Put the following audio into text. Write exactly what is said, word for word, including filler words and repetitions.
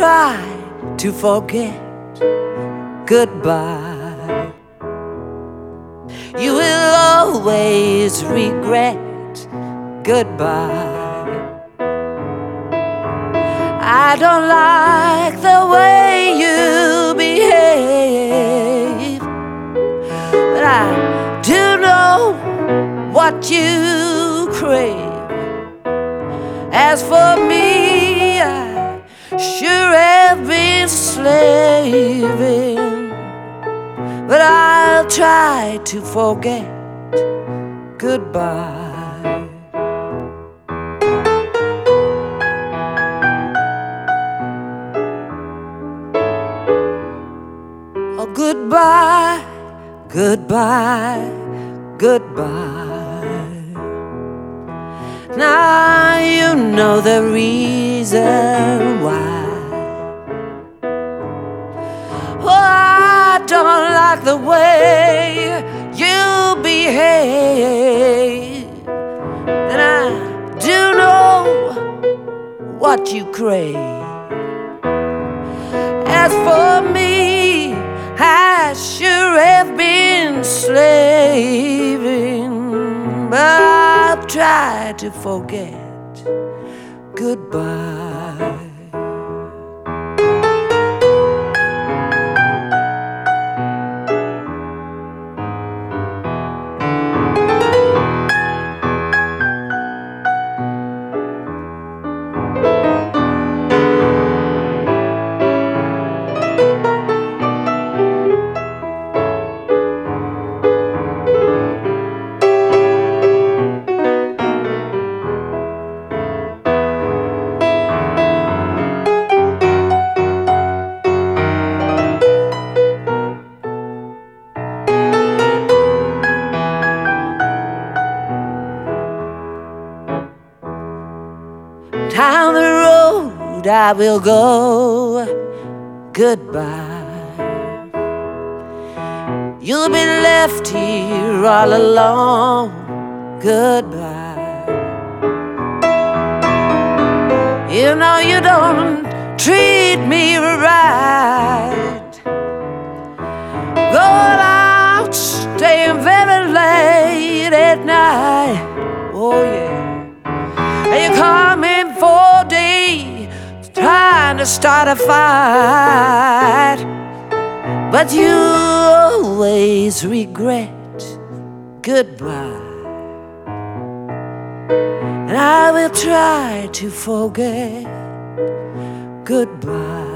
try to forget goodbye. You will always regret goodbye. I don't like the way you behave, but I do know what you crave. As for me, I sure have been slaving, but I'll try to forget goodbye. Oh, goodbye, goodbye, goodbye. Now you know the reason why. Oh, I don't like the way you behave, and I do know what you crave. As for me, I sure have been slaving, but I'll try to forget goodbye. Down the road I will go, goodbye. You'll be left here all alone, goodbye. You know you don't treat me right, going out, staying very late at night. Oh yeah. And you come in for day, trying to start a fight, but you always regret goodbye. And I will try to forget goodbye.